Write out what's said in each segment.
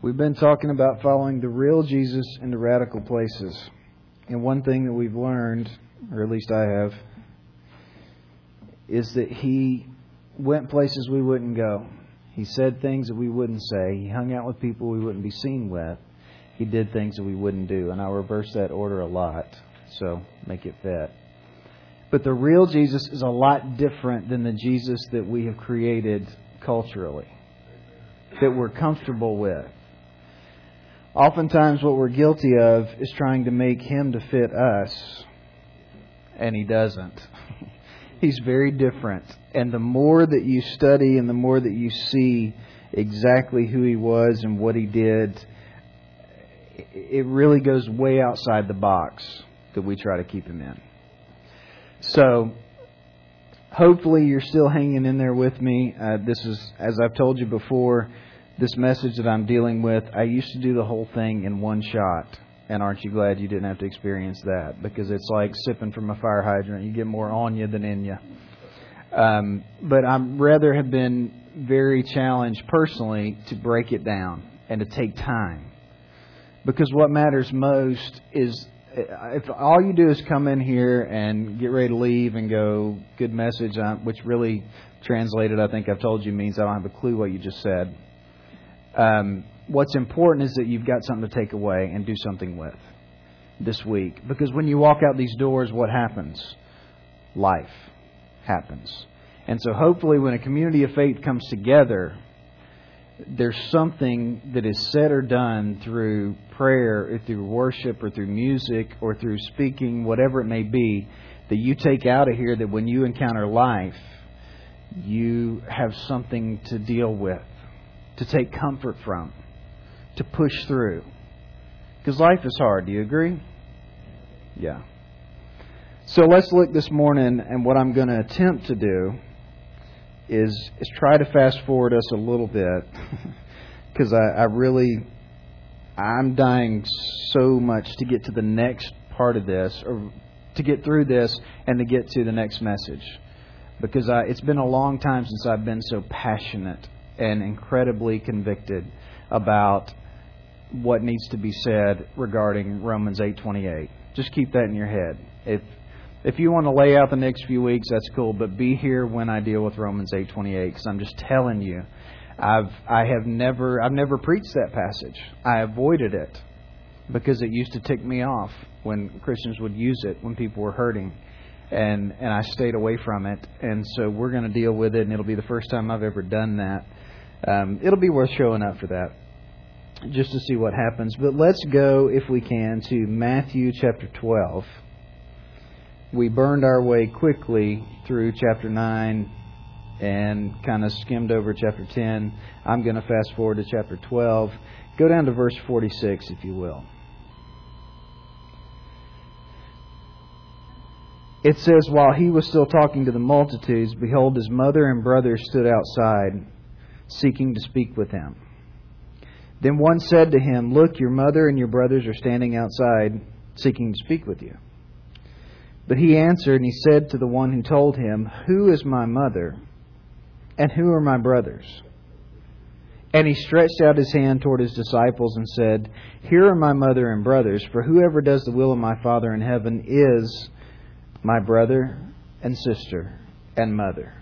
We've been talking about following the real Jesus into radical places. And one thing that we've learned, or at least I have, is that He went places we wouldn't go. He said things that we wouldn't say. He hung out with people we wouldn't be seen with. He did things that we wouldn't do. And I'll reverse that order a lot, so make it fit. But the real Jesus is a lot different than the Jesus that we have created culturally, that we're comfortable with. Oftentimes what we're guilty of is trying to make Him to fit us, and He doesn't. He's very different. And the more that you study and the more that you see exactly who He was and what He did, it really goes way outside the box that we try to keep Him in. So, hopefully you're still hanging in there with me. This is, as I've told you before, this message that I'm dealing with, I used to do the whole thing in one shot. And aren't you glad you didn't have to experience that? Because it's like sipping from a fire hydrant. You get more on you than in you. But I'd rather have been very challenged personally to break it down and to take time. Because what matters most is if all you do is come in here and get ready to leave and go, good message, which really translated, I think I've told you, means I don't have a clue what you just said. What's important is that you've got something to take away and do something with this week. Because when you walk out these doors, what happens? Life happens. And so hopefully when a community of faith comes together, there's something that is said or done through prayer or through worship or through music or through speaking, whatever it may be, that you take out of here that when you encounter life, you have something to deal with, to take comfort from, to push through. Because life is hard. Do you agree? Yeah. So let's look this morning, and what I'm going to attempt to do is try to fast forward us a little bit. Because I'm dying so much to get to the next part of this, or to get through this and to get to the next message. Because it's been a long time since I've been so passionate and incredibly convicted about what needs to be said regarding Romans 8:28. Just keep that in your head. If you want to lay out the next few weeks, that's cool. But be here when I deal with Romans 8:28, because I'm just telling you, I've never preached that passage. I avoided it because it used to tick me off when Christians would use it when people were hurting, and I stayed away from it. And so we're going to deal with it, and it'll be the first time I've ever done that. It'll be worth showing up for that, just to see what happens. But let's go, if we can, to Matthew chapter 12. We burned our way quickly through chapter 9 and kind of skimmed over chapter 10. I'm going to fast forward to chapter 12. Go down to verse 46, if you will. It says, while he was still talking to the multitudes, behold, his mother and brothers stood outside, seeking to speak with him. Then one said to him, look, your mother and your brothers are standing outside, seeking to speak with you. But he answered, and he said to the one who told him, who is my mother, and who are my brothers? And he stretched out his hand toward his disciples and said, here are my mother and brothers, for whoever does the will of my Father in heaven is my brother and sister and mother.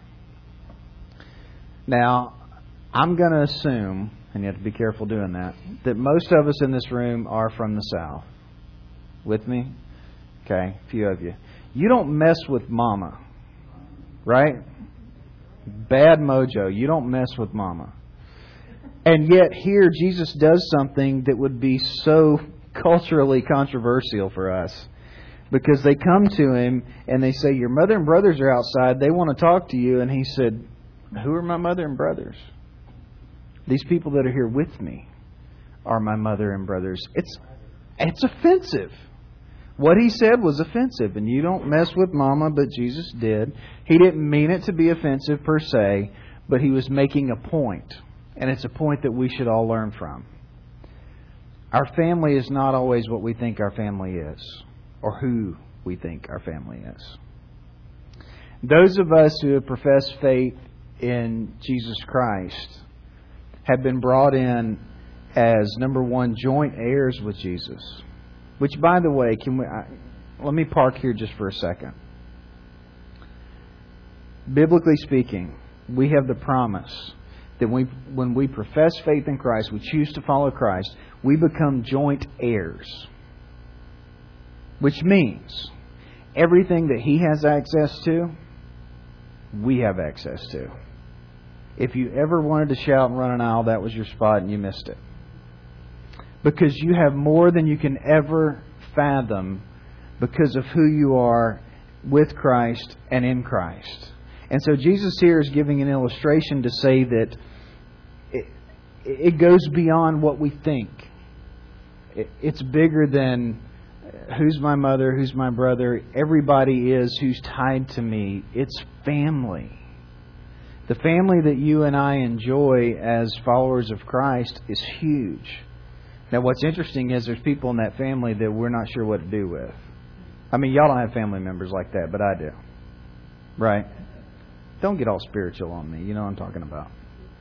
Now, I'm going to assume, and you have to be careful doing that most of us in this room are from the South. With me? Okay, a few of you. You don't mess with mama, right? Bad mojo. You don't mess with mama. And yet here Jesus does something that would be so culturally controversial for us. Because they come to him and they say, your mother and brothers are outside. They want to talk to you. And he said, who are my mother and brothers? These people that are here with me are my mother and brothers. It's offensive. What he said was offensive. And you don't mess with mama, but Jesus did. He didn't mean it to be offensive per se, but he was making a point. And it's a point that we should all learn from. Our family is not always what we think our family is, or who we think our family is. Those of us who have professed faith in Jesus Christ have been brought in as, number one, joint heirs with Jesus. Which, by the way, let me park here just for a second. Biblically speaking, we have the promise that when we profess faith in Christ, we choose to follow Christ, we become joint heirs. Which means everything that He has access to, we have access to. If you ever wanted to shout and run an aisle, that was your spot and you missed it. Because you have more than you can ever fathom because of who you are with Christ and in Christ. And so Jesus here is giving an illustration to say that it goes beyond what we think. It's bigger than who's my mother, who's my brother. Everybody is who's tied to me. It's family. The family that you and I enjoy as followers of Christ is huge. Now, what's interesting is there's people in that family that we're not sure what to do with. I mean, y'all don't have family members like that, but I do. Right? Don't get all spiritual on me. You know what I'm talking about.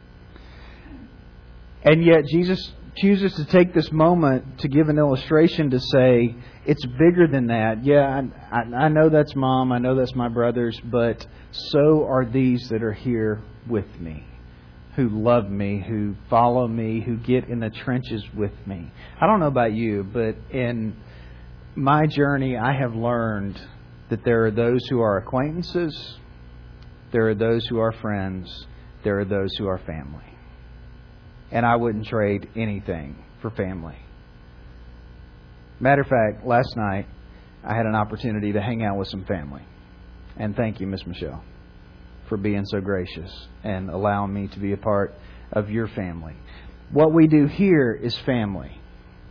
And yet, Jesus chooses to take this moment to give an illustration to say, it's bigger than that. Yeah, I know that's Mom. I know that's my brothers. But so are these that are here with me, who love me, who follow me, who get in the trenches with me. I don't know about you, but in my journey, I have learned that there are those who are acquaintances, there are those who are friends, there are those who are family. And I wouldn't trade anything for family. Matter of fact, last night I had an opportunity to hang out with some family. And thank you, Miss Michelle, for being so gracious and allowing me to be a part of your family. What we do here is family.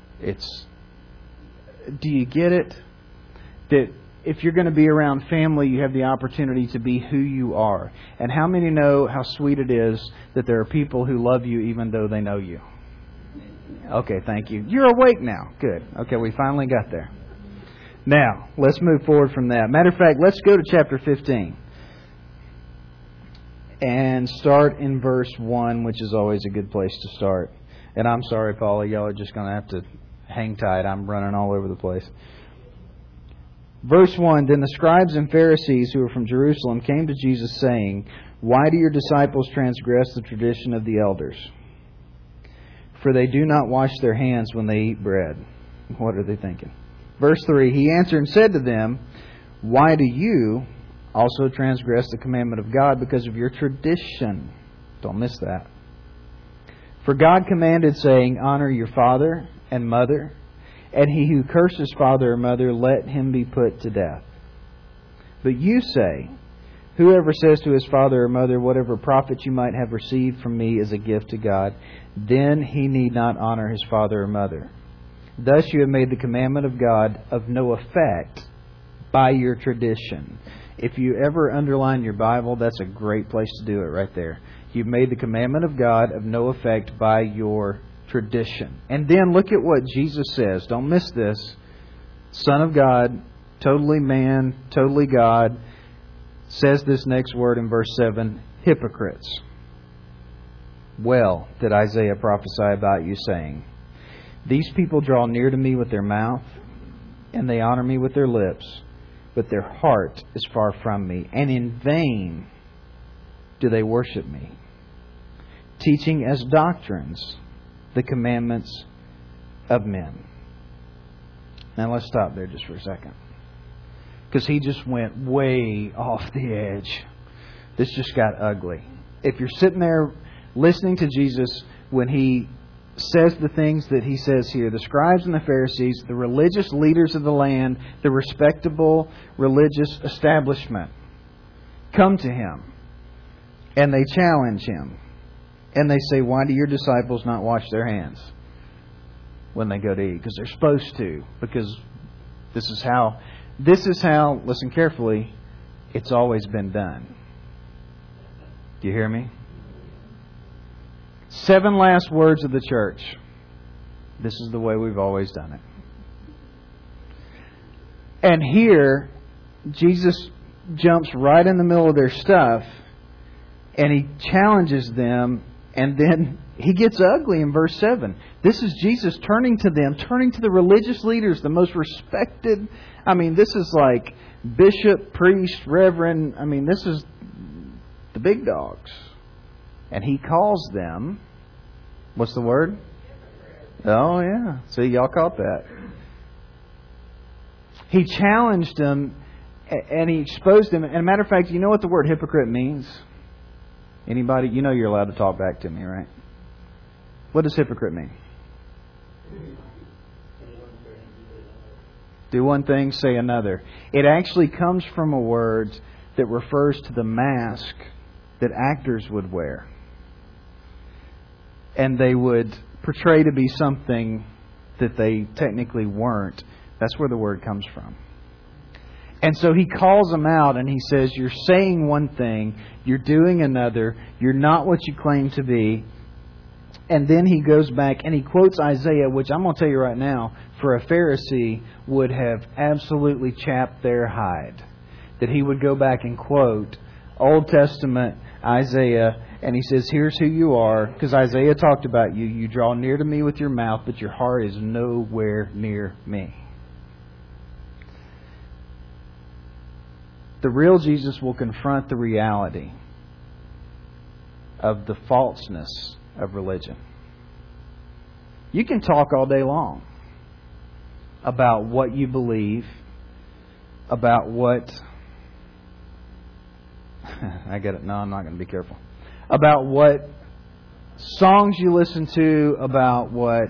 Do you get it? That if you're going to be around family, you have the opportunity to be who you are. And how many know how sweet it is that there are people who love you even though they know you? Okay, thank you. You're awake now. Good. Okay, we finally got there. Now, let's move forward from that. Matter of fact, let's go to chapter 15. And start in verse 1, which is always a good place to start. And I'm sorry, Paula, y'all are just going to have to hang tight. I'm running all over the place. Verse 1, Then the scribes and Pharisees who were from Jerusalem came to Jesus saying, Why do your disciples transgress the tradition of the elders? For they do not wash their hands when they eat bread. What are they thinking? Verse 3, He answered and said to them, Why do you also transgress the commandment of God because of your tradition? Don't miss that. For God commanded, saying, Honor your father and mother, and he who curses father or mother, let him be put to death. But you say, Whoever says to his father or mother, Whatever profit you might have received from me is a gift to God, then he need not honor his father or mother. Thus you have made the commandment of God of no effect by your tradition. If you ever underline your Bible, that's a great place to do it right there. You've made the commandment of God of no effect by your tradition. And then look at what Jesus says. Don't miss this. Son of God, totally man, totally God, says this next word in verse 7, hypocrites. Well did Isaiah prophesy about you, saying, These people draw near to me with their mouth, and they honor me with their lips, but their heart is far from me, and in vain do they worship me, teaching as doctrines the commandments of men. Now let's stop there just for a second. Because he just went way off the edge. This just got ugly. If you're sitting there listening to Jesus when he says the things that he says here, the scribes and the Pharisees, the religious leaders of the land, the respectable religious establishment, come to him and they challenge him. And they say, Why do your disciples not wash their hands when they go to eat? Because they're supposed to. Because this is how, listen carefully, it's always been done. Do you hear me? 7 last words of the church. This is the way we've always done it. And here, Jesus jumps right in the middle of their stuff and he challenges them And then he gets ugly in verse 7. This is Jesus turning to them, turning to the religious leaders, the most respected. I mean, this is like bishop, priest, reverend. I mean, this is the big dogs. And he calls them, what's the word? Oh, yeah. See, y'all caught that. He challenged them and he exposed them. And a matter of fact, you know what the word hypocrite means? Anybody? You know you're allowed to talk back to me, right? What does hypocrite mean? Do one thing, say another. It actually comes from a word that refers to the mask that actors would wear. And they would portray to be something that they technically weren't. That's where the word comes from. And so he calls them out and he says, you're saying one thing, you're doing another, you're not what you claim to be. And then he goes back and he quotes Isaiah, which I'm going to tell you right now, for a Pharisee would have absolutely chapped their hide. That he would go back and quote Old Testament Isaiah, and he says, here's who you are, because Isaiah talked about you. You draw near to me with your mouth, but your heart is nowhere near me. The real Jesus will confront the reality of the falseness of religion. You can talk all day long about what you believe, about what... I get it. No, I'm not going to be careful. About what songs you listen to, about what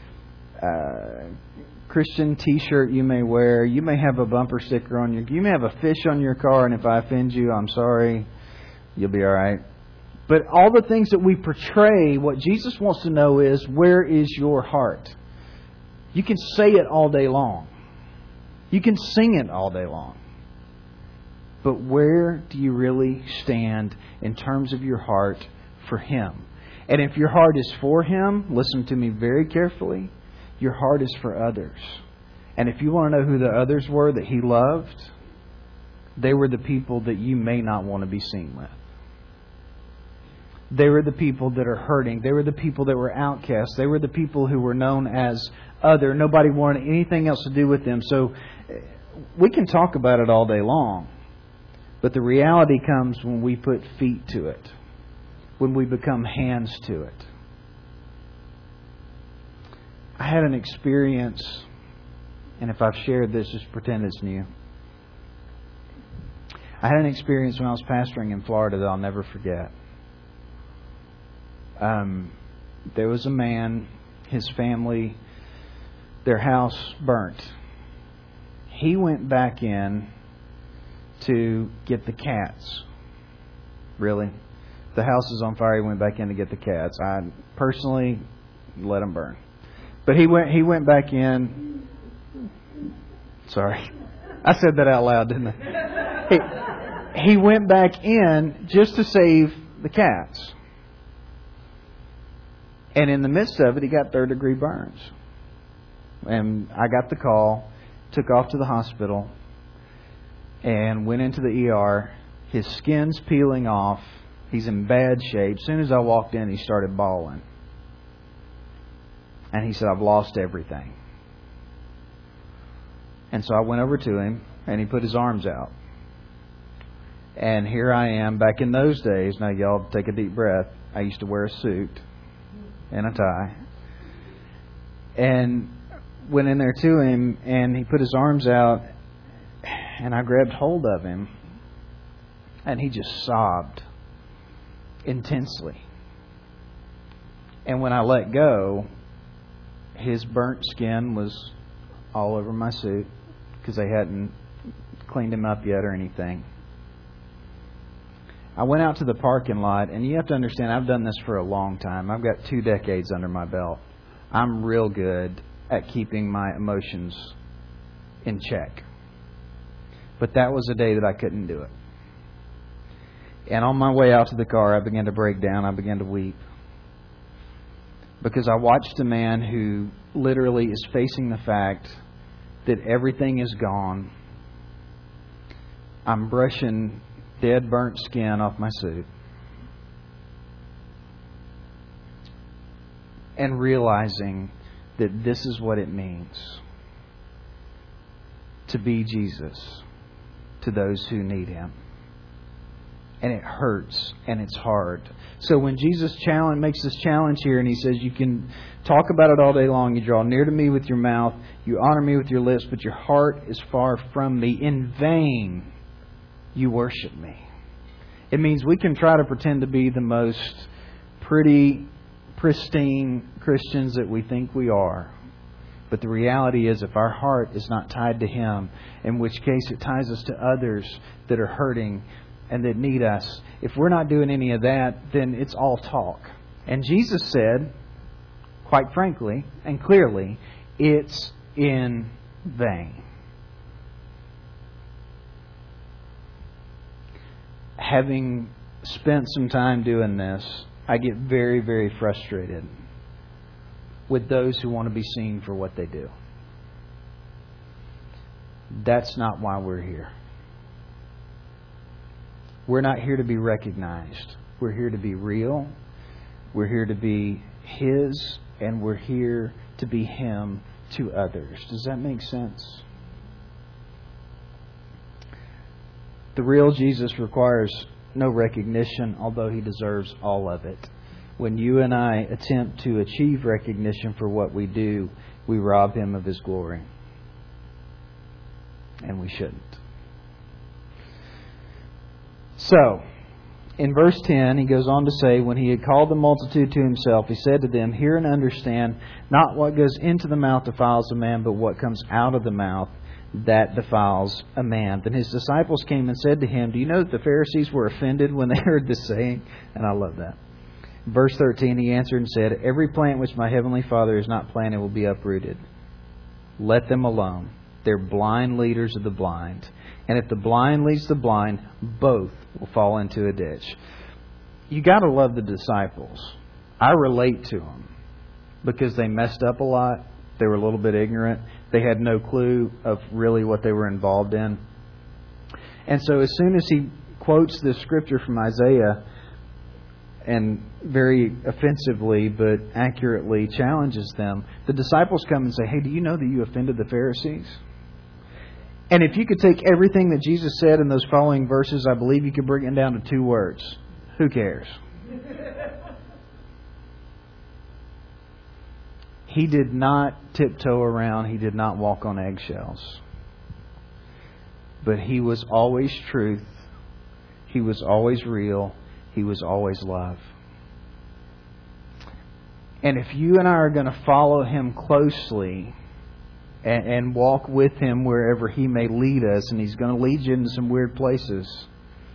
Christian T-shirt you may wear. You may have a bumper sticker on your... You may have a fish on your car, and if I offend you, I'm sorry. You'll be all right. But all the things that we portray, what Jesus wants to know is, where is your heart? You can say it all day long. You can sing it all day long. But where do you really stand in terms of your heart for Him? And if your heart is for Him, listen to me very carefully, your heart is for others. And if you want to know who the others were that He loved, they were the people that you may not want to be seen with. They were the people that are hurting. They were the people that were outcasts. They were the people who were known as other. Nobody wanted anything else to do with them. So we can talk about it all day long. But the reality comes when we put feet to it. When we become hands to it. I had an experience, and if I've shared this, just pretend it's new. I had an experience when I was pastoring in Florida that I'll never forget. There was a man, his family, their house burnt. He went back in to get the cats. Really? The house is on fire. He went back in to get the cats. I personally let them burn. But he went back in. Sorry. I said that out loud, didn't I? He went back in just to save the cats. And in the midst of it, he got third-degree burns. And I got the call, took off to the hospital, and went into the ER. His skin's peeling off. He's in bad shape. As soon as I walked in, he started bawling. And he said, I've lost everything. And so I went over to him, and he put his arms out. And here I am, back in those days. Now, y'all take a deep breath. I used to wear a suit and a tie. And went in there to him, and he put his arms out, and I grabbed hold of him, and he just sobbed intensely. And when I let go, his burnt skin was all over my suit because they hadn't cleaned him up yet or anything. I went out to the parking lot, and you have to understand, I've done this for a long time. I've got 2 decades under my belt. I'm real good at keeping my emotions in check. But that was a day that I couldn't do it. And on my way out to the car, I began to break down. I began to weep. Because I watched a man who literally is facing the fact that everything is gone. I'm brushing dead, burnt skin off my suit. and realizing that this is what it means to be Jesus to those who need Him. And it hurts and it's hard. So when Jesus makes this challenge here and He says, you can talk about it all day long. You draw near to me with your mouth. You honor me with your lips, but your heart is far from me. In vain you worship me. It means we can try to pretend to be the most pretty, pristine Christians that we think we are. But the reality is, if our heart is not tied to Him, in which case it ties us to others that are hurting and that need us. If we're not doing any of that, then it's all talk. And Jesus said, quite frankly and clearly, it's in vain. Having spent some time doing this, I get very, very frustrated with those who want to be seen for what they do. That's not why we're here. We're not here to be recognized. We're here to be real. We're here to be His, and we're here to be Him to others. Does that make sense? The real Jesus requires no recognition, although He deserves all of it. When you and I attempt to achieve recognition for what we do, we rob Him of His glory. And we shouldn't. So, in verse 10, he goes on to say, when he had called the multitude to himself, he said to them, hear and understand, not what goes into the mouth defiles a man, but what comes out of the mouth, that defiles a man. Then his disciples came and said to him, do you know that the Pharisees were offended when they heard this saying? And I love that. Verse 13, he answered and said, every plant which my heavenly Father has not planted will be uprooted. Let them alone. They're blind leaders of the blind. And if the blind leads the blind, both will fall into a ditch. You got to love the disciples. I relate to them because they messed up a lot. They were a little bit ignorant. They had no clue of really what they were involved in. And so as soon as he quotes this scripture from Isaiah and very offensively but accurately challenges them, the disciples come and say, hey, do you know that you offended the Pharisees? And if you could take everything that Jesus said in those following verses, I believe you could bring it down to two words. Who cares? He did not tiptoe around. He did not walk on eggshells. But He was always truth. He was always real. He was always love. And if you and I are going to follow Him closely and walk with Him wherever He may lead us, and He's going to lead you into some weird places,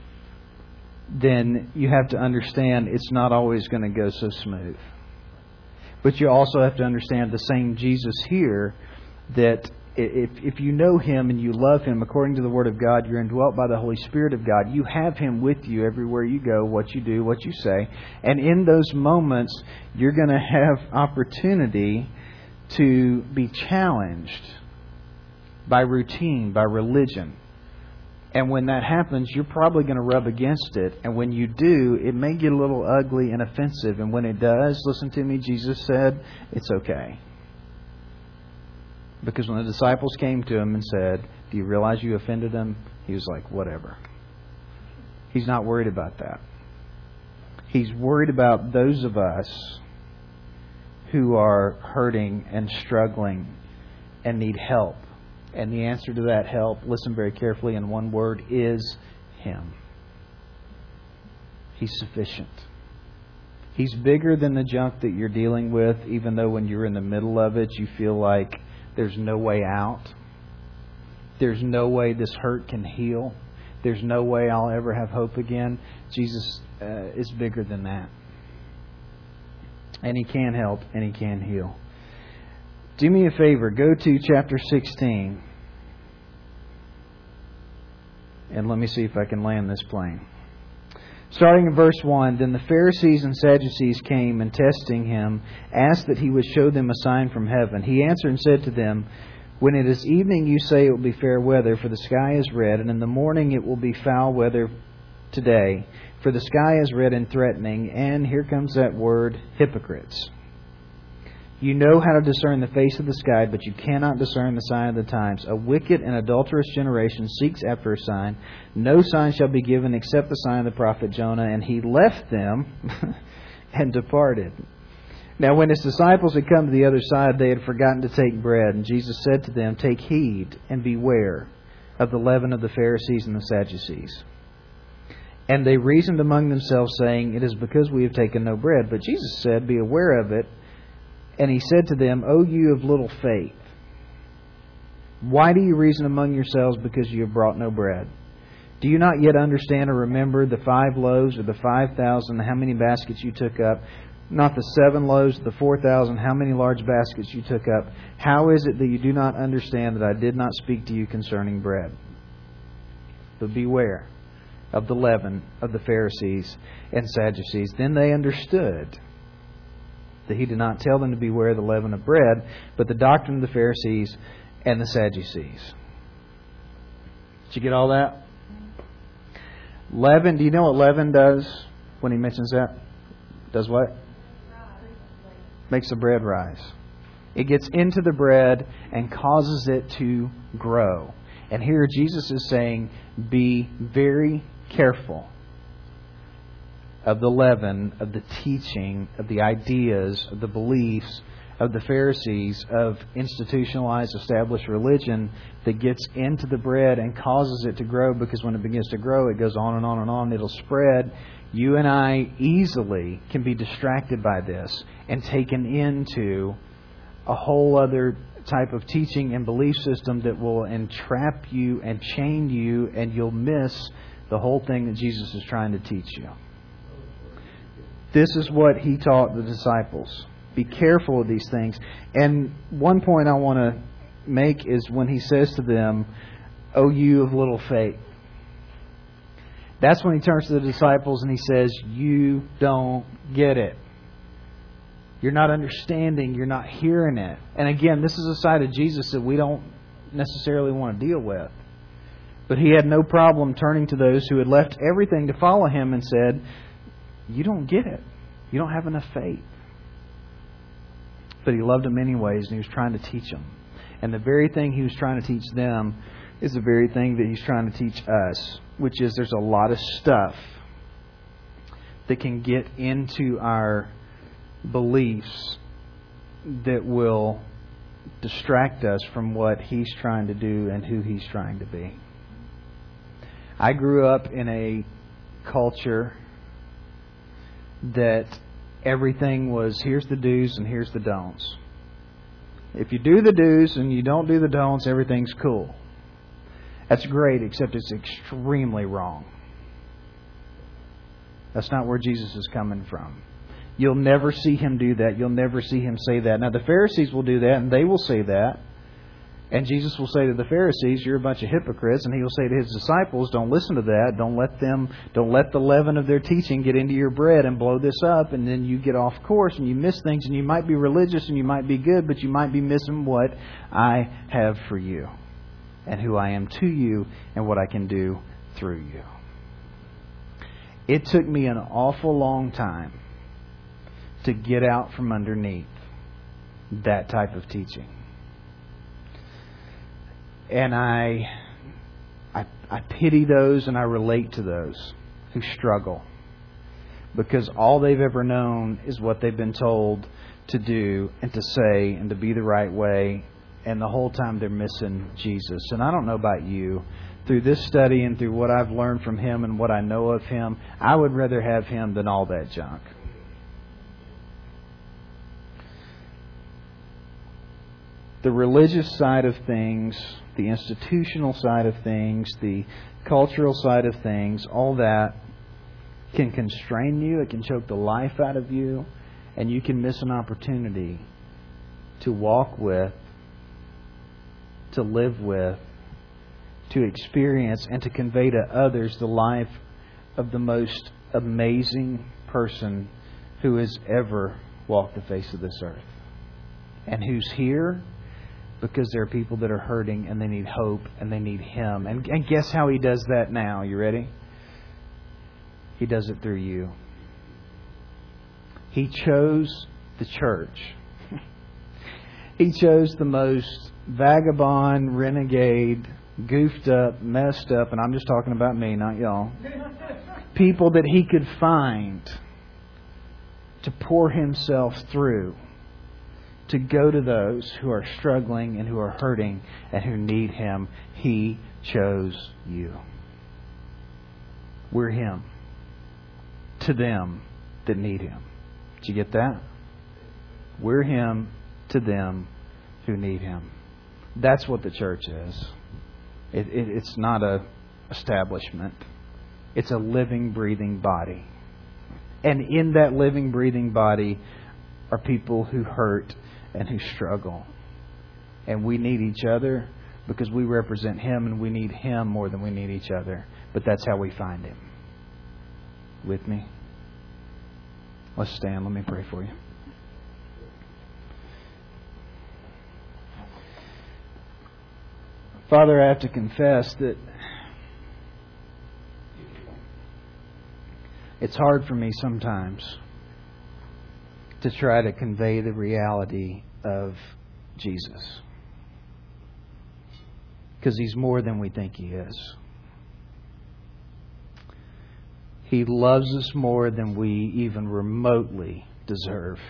then you have to understand it's not always going to go so smooth. But you also have to understand the same Jesus here, that if you know Him and you love Him according to the Word of God, you're indwelt by the Holy Spirit of God. You have Him with you everywhere you go, what you do, what you say. And in those moments, you're going to have opportunity to be challenged by routine, by religion. And when that happens, you're probably going to rub against it. And when you do, it may get a little ugly and offensive. And when it does, listen to me, Jesus said, it's okay. Because when the disciples came to Him and said, do you realize you offended them? He was like, whatever. He's not worried about that. He's worried about those of us who are hurting and struggling and need help. And the answer to that help, listen very carefully in one word, is Him. He's sufficient. He's bigger than the junk that you're dealing with, even though when you're in the middle of it, you feel like there's no way out. There's no way this hurt can heal. There's no way I'll ever have hope again. Jesus is bigger than that. And He can help and He can heal. Do me a favor. Go to chapter 16. And let me see if I can land this plane. Starting in verse 1, then the Pharisees and Sadducees came and testing Him, asked that He would show them a sign from heaven. He answered and said to them, when it is evening you say it will be fair weather, for the sky is red, and in the morning it will be foul weather today, for the sky is red and threatening. And here comes that word, hypocrites. You know how to discern the face of the sky, but you cannot discern the sign of the times. A wicked and adulterous generation seeks after a sign. No sign shall be given except the sign of the prophet Jonah. And he left them and departed. Now when his disciples had come to the other side, they had forgotten to take bread. And Jesus said to them, Take heed and beware of the leaven of the Pharisees and the Sadducees. And they reasoned among themselves, saying, It is because we have taken no bread. But Jesus said, Be aware of it. And he said to them, O you of little faith, why do you reason among yourselves because you have brought no bread? Do you not yet understand or remember the 5 loaves or the 5,000, how many baskets you took up? Not the 7 loaves, the 4,000, how many large baskets you took up? How is it that you do not understand that I did not speak to you concerning bread? But beware of the leaven of the Pharisees and Sadducees. Then they understood that he did not tell them to beware of the leaven of bread, but the doctrine of the Pharisees and the Sadducees. Did you get all that? Leaven, do you know what leaven does when he mentions that? Does what? Makes the bread rise. It gets into the bread and causes it to grow. And here Jesus is saying, be very careful of the leaven, of the teaching, of the ideas, of the beliefs of the Pharisees, of institutionalized, established religion that gets into the bread and causes it to grow, because when it begins to grow, it goes on and on and on. It'll spread. You and I easily can be distracted by this and taken into a whole other type of teaching and belief system that will entrap you and chain you, and you'll miss the whole thing that Jesus is trying to teach you. This is what he taught the disciples. Be careful of these things. And one point I want to make is when he says to them, O you of little faith. That's when he turns to the disciples and he says, you don't get it. You're not understanding. You're not hearing it. And again, this is a side of Jesus that we don't necessarily want to deal with. But he had no problem turning to those who had left everything to follow him and said, you don't get it. You don't have enough faith. But he loved them anyways, and he was trying to teach them. And the very thing he was trying to teach them is the very thing that he's trying to teach us, which is there's a lot of stuff that can get into our beliefs that will distract us from what he's trying to do and who he's trying to be. I grew up in a culture that everything was, here's the do's and here's the don'ts. If you do the do's and you don't do the don'ts, everything's cool. That's great, except it's extremely wrong. That's not where Jesus is coming from. You'll never see him do that. You'll never see him say that. Now, the Pharisees will do that, and they will say that. And Jesus will say to the Pharisees, you're a bunch of hypocrites. And he will say to his disciples, don't listen to that. Don't let the leaven of their teaching get into your bread and blow this up. And then you get off course and you miss things. And you might be religious and you might be good, but you might be missing what I have for you and who I am to you and what I can do through you. It took me an awful long time to get out from underneath that type of teaching. And I pity those and I relate to those who struggle, because all they've ever known is what they've been told to do and to say and to be the right way, and the whole time they're missing Jesus. And I don't know about you. Through this study and through what I've learned from him and what I know of him, I would rather have him than all that junk. The religious side of things, the institutional side of things, the cultural side of things, all that can constrain you. It can choke the life out of you. And you can miss an opportunity to walk with, to live with, to experience, and to convey to others the life of the most amazing person who has ever walked the face of this earth. And who's here because there are people that are hurting and they need hope and they need him. And guess how he does that now? You ready? He does it through you. He chose the church. He chose the most vagabond, renegade, goofed up, messed up, and I'm just talking about me, not y'all, people that He could find to pour Himself through, to go to those who are struggling and who are hurting and who need Him. He chose you. We're Him to them that need Him. Did you get that? We're Him to them who need Him. That's what the church is. It's not a establishment. It's a living, breathing body. And in that living, breathing body are people who hurt and who struggle. And we need each other because we represent Him, and we need Him more than we need each other. But that's how we find Him. With me? Let's stand. Let me pray for you. Father, I have to confess that it's hard for me sometimes to try to convey the reality of Jesus. Because He's more than we think He is. He loves us more than we even remotely deserve.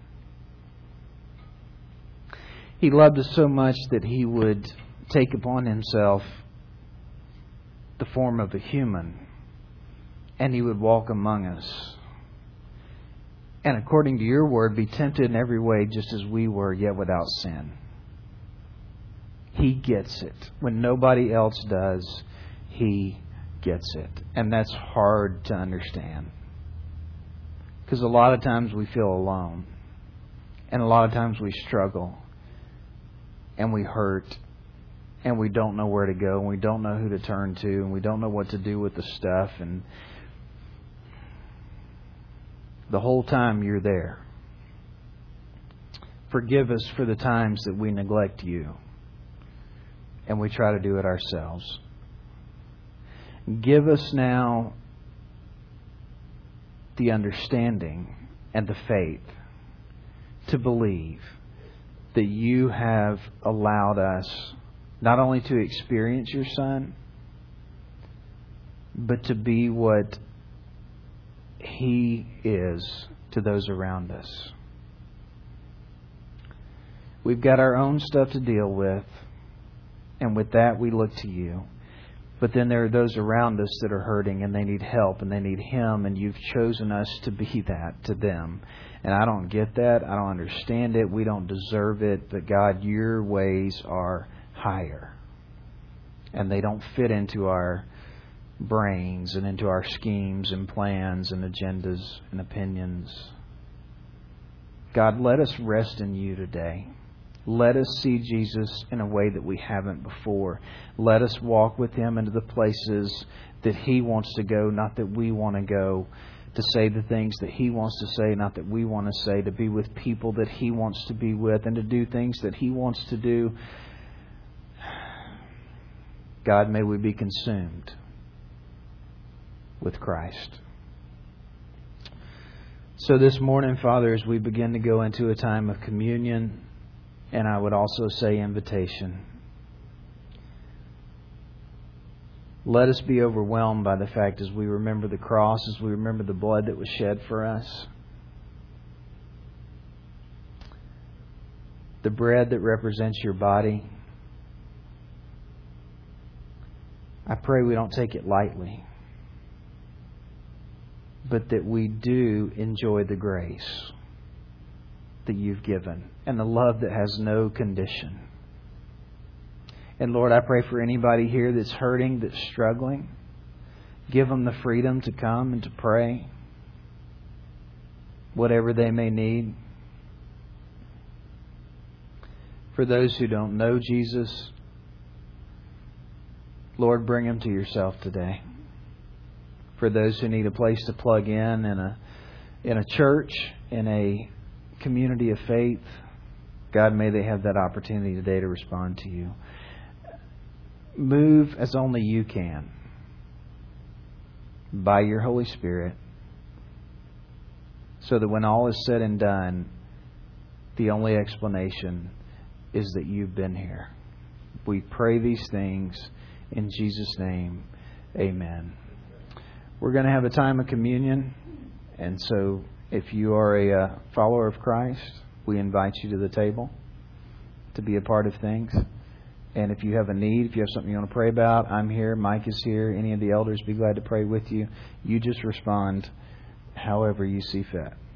He loved us so much that He would take upon Himself the form of a human, and He would walk among us. And according to Your word, be tempted in every way just as we were, yet without sin. He gets it. When nobody else does, He gets it. And that's hard to understand. Because a lot of times we feel alone. And a lot of times we struggle. And we hurt. And we don't know where to go. And we don't know who to turn to. And we don't know what to do with the stuff. And the whole time You're there. Forgive us for the times that we neglect You. And we try to do it ourselves. Give us now the understanding and the faith to believe that You have allowed us not only to experience Your Son, but to be what He is to those around us. We've got our own stuff to deal with, and with that we look to You. But then there are those around us that are hurting and they need help and they need Him, and You've chosen us to be that to them. And I don't get that. I don't understand it. We don't deserve it. But God, Your ways are higher. And they don't fit into our brains and into our schemes and plans and agendas and opinions. God, let us rest in You today. Let us see Jesus in a way that we haven't before. Let us walk with Him into the places that He wants to go, not that we want to go. To say the things that He wants to say, not that we want to say. To be with people that He wants to be with, and to do things that He wants to do. God, may we be consumed with Christ. So this morning, Father, as we begin to go into a time of communion, and I would also say invitation, let us be overwhelmed by the fact as we remember the cross, as we remember the blood that was shed for us, the bread that represents Your body. I pray we don't take it lightly, but that we do enjoy the grace that You've given and the love that has no condition. And Lord, I pray for anybody here that's hurting, that's struggling. Give them the freedom to come and to pray, whatever they may need. For those who don't know Jesus, Lord, bring them to Yourself today. For those who need a place to plug in a church, in a community of faith, God, may they have that opportunity today to respond to You. Move as only You can by Your Holy Spirit, so that when all is said and done, the only explanation is that you've been here. We pray these things in Jesus' name. Amen. We're going to have a time of communion. And so if you are a follower of Christ, we invite you to the table to be a part of things. And if you have a need, if you have something you want to pray about, I'm here. Mike is here. Any of the elders be glad to pray with you. You just respond however you see fit.